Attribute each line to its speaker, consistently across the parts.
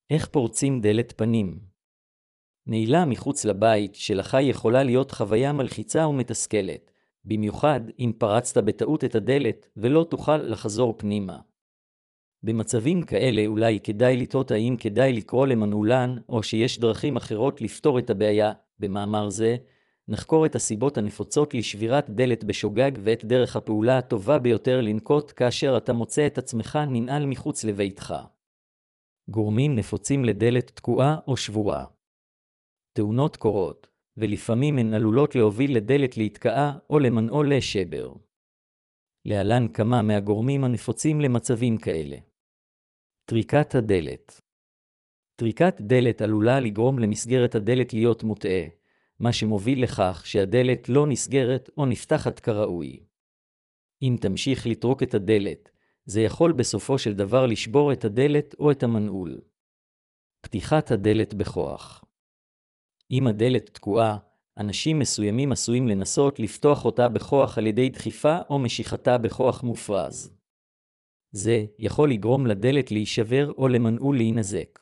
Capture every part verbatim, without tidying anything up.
Speaker 1: איך פורצים דלת פנים? נעילה מחוץ לבית שלך יכולה להיות חוויה מלחיצה ומתסכלת, במיוחד אם פרצת בטעות את הדלת ולא תוכל לחזור פנימה. במצבים כאלה אולי כדאי לתהות האם כדאי לקרוא למנעולן או שיש דרכים אחרות לפתור את הבעיה. במאמר זה נחקור את הסיבות הנפוצות לשבירת דלת בשוגג ואת דרך הפעולה הטובה ביותר לנקוט כאשר אתה מוצא את עצמך ננעל מחוץ לביתך. גורמים נפוצים לדלת תקועה או שבורה. תאונות קורות, ולפעמים הן עלולות להוביל לדלת להתקעה או למנעול לשבר. להלן כמה מהגורמים הנפוצים למצבים כאלה. טריקת הדלת. טריקת דלת עלולה לגרום למסגרת הדלת להיות מוטעה, מה שמוביל לכך שהדלת לא נסגרת או נפתחת כראוי. אם תמשיך לטרוק את הדלת, זה יכול בסופו של דבר לשבור את הדלת או את המנעול. פתיחת הדלת בכוח. אם הדלת תקועה, אנשים מסוימים עשויים לנסות לפתוח אותה בכוח על ידי דחיפה או משיכתה בכוח מופרז. זה יכול לגרום לדלת להישבר או למנעול להינזק.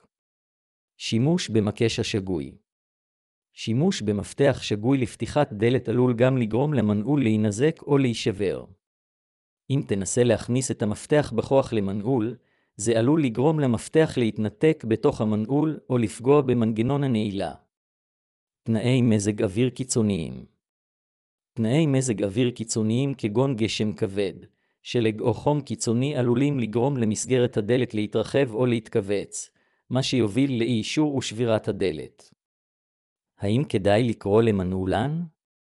Speaker 1: שימוש במקש השגוי. שימוש במפתח שגוי לפתיחת דלת עלול גם לגרום למנעול להינזק או להישבר. אם תנסה להכניס את המפתח בכוח למנעול, זה עלול לגרום למפתח להתנתק בתוך המנעול או לפגוע במנגנון הנעילה. תנאי מזג אוויר קיצוניים. תנאי מזג אוויר קיצוניים כגון גשם כבד, שלג או חום קיצוני עלולים לגרום למסגרת הדלת להתרחב או להתכווץ, מה שיוביל לאי אישור ושבירת הדלת. האם כדאי לקרוא למנעולן?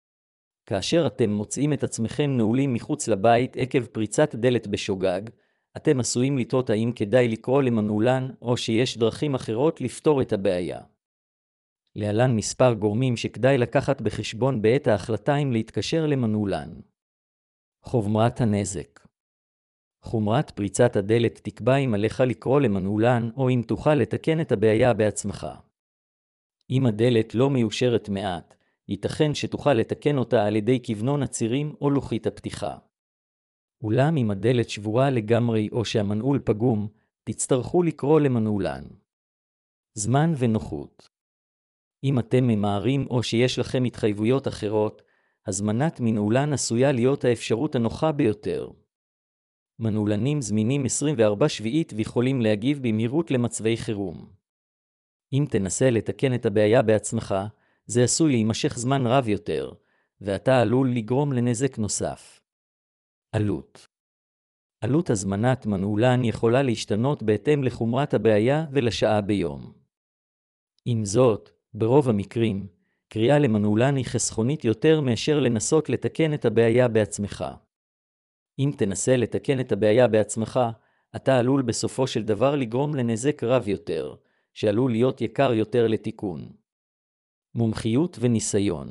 Speaker 1: כאשר אתם מוצאים את עצמכם נעולים מחוץ לבית עקב פריצת דלת בשוגג, אתם עשויים לתהות האם כדאי לקרוא למנעולן או שיש דרכים אחרות לפתור את הבעיה. להלן מספר גורמים שכדאי לקחת בחשבון בעת ההחלטה אם להתקשר למנעולן. חומרת הנזק. חומרת פריצת הדלת תקבע אם עליך לקרוא למנעולן או אם תוכל לתקן את הבעיה בעצמך. אם הדלת לא מיושרת מעט, ייתכן שתוכל לתקן אותה על ידי כוונון הצירים או לוחית הפתיחה. אולם אם הדלת שבורה לגמרי או שהמנעול פגום, תצטרכו לקרוא למנעולן. זמן ונוחות. אם אתם ממהרים או שיש לכם התחייבויות אחרות, הזמנת מנעולן עשויה להיות האפשרות הנוחה ביותר. מנעולנים זמינים עשרים וארבע שביעית ויכולים להגיב במהירות למצבי חירום. אם תנסה לתקן את הבעיה בעצמך, זה עשוי להימשך זמן רב יותר, ואתה עלול לגרום לנזק נוסף. עלות. עלות הזמנת מנעולן יכולה להשתנות בהתאם לחומרת הבעיה ולשעה ביום. עם זאת, ברוב המקרים, קריאה למנעולן היא חסכונית יותר מאשר לנסות לתקן את הבעיה בעצמך. אם תנסה לתקן את הבעיה בעצמך, אתה עלול בסופו של דבר לגרום לנזק רב יותר, שעלול להיות יקר יותר לתיקון. מומחיות וניסיון.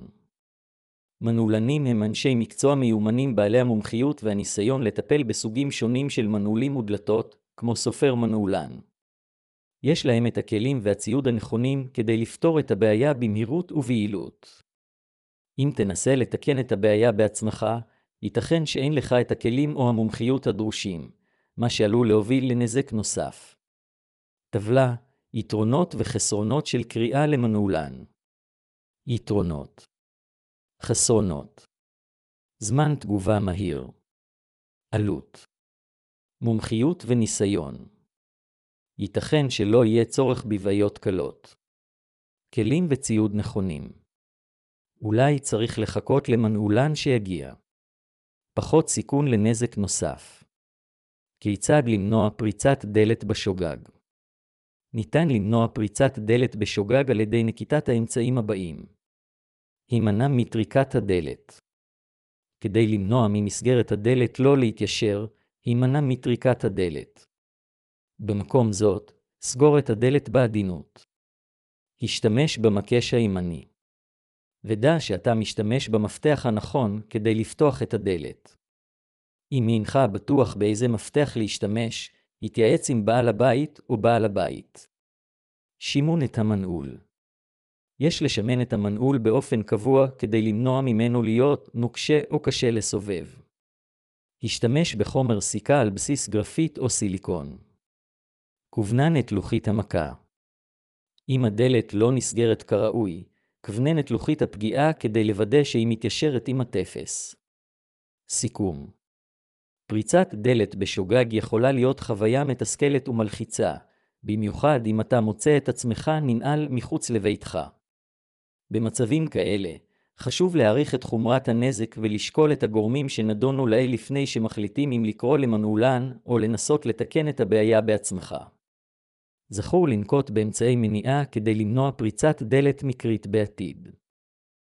Speaker 1: מנעולנים הם אנשי מקצוע מיומנים בעלי המומחיות והניסיון לטפל בסוגים שונים של מנעולים ודלתות, כמו סופר מנעולן. יש להם את הכלים והציוד הנכונים כדי לפתור את הבעיה במהירות וביעילות. אם תנסה לתקן את הבעיה בעצמך, ייתכן שאין לך את הכלים או המומחיות הדרושים, מה שעלול להוביל לנזק נוסף. טבלה, יתרונות וחסרונות של קריאה למנעולן. יתרונות. חסרונות. זמן תגובה מהיר. עלות. מומחיות וניסיון. ייתכן שלא יהיה צורך בבעיות קלות. כלים וציוד נכונים. אולי צריך לחכות למנעולן שיגיע. פחות סיכון לנזק נוסף. כיצד למנוע פריצת דלת בשוגג? ניתן למנוע פריצת דלת בשוגג על ידי נקיטת האמצעים הבאים. הימנע מטריקת הדלת. כדי למנוע ממסגרת הדלת לא להתיישר, הימנע מטריקת הדלת. במקום זאת, סגור את הדלת בעדינות. השתמש במקש הימני. ודע שאתה משתמש במפתח הנכון כדי לפתוח את הדלת. אם אינך בטוח באיזה מפתח להשתמש, התייעץ עם בעל הבית או בעל הבית. שימון את המנעול. יש לשמן את המנעול באופן קבוע כדי למנוע ממנו להיות נוקשה או קשה לסובב. השתמש בחומר סיכה על בסיס גרפית או סיליקון. כוונן את לוחית המכה. אם הדלת לא נסגרת כראוי, כוונן את לוחית הפגיעה כדי לוודא שהיא מתיישרת עם הטפס. סיכום. פריצת דלת בשוגג יכולה להיות חוויה מתסכלת ומלחיצה, במיוחד אם אתה מוצא את עצמך ננעל מחוץ לביתך. במצבים כאלה, חשוב להעריך את חומרת הנזק ולשקול את הגורמים שנדונו לעיל לפני שמחליטים אם לקרוא למנעולן או לנסות לתקן את הבעיה בעצמך. זכור לנקוט באמצעי מניעה כדי למנוע פריצת דלת מקרית בעתיד.